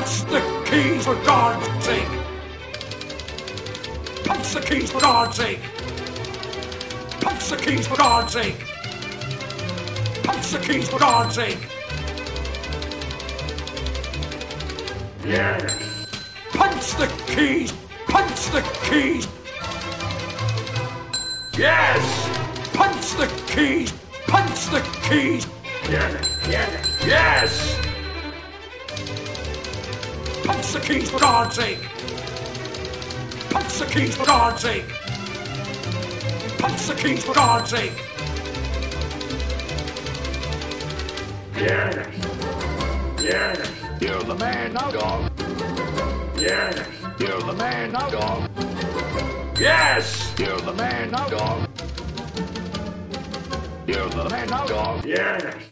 Punch the keys for God's sake! Punch the keys for God's sake! Punch the keys for God's sake! Punch the keys for God's sake! Yes. Punch the keys! Punch the keys! Yes. Punch the keys! Punch the keys! Yes. Yes. Yes. Punch the keys for God's sake! Punch the keys for God's sake! Punch the keys for God's sake! Yes. Yes. You're the man now, dog. Yes. You're the man now, dog. Yes. You're the man now, dog. You're the man now, dog. Yes.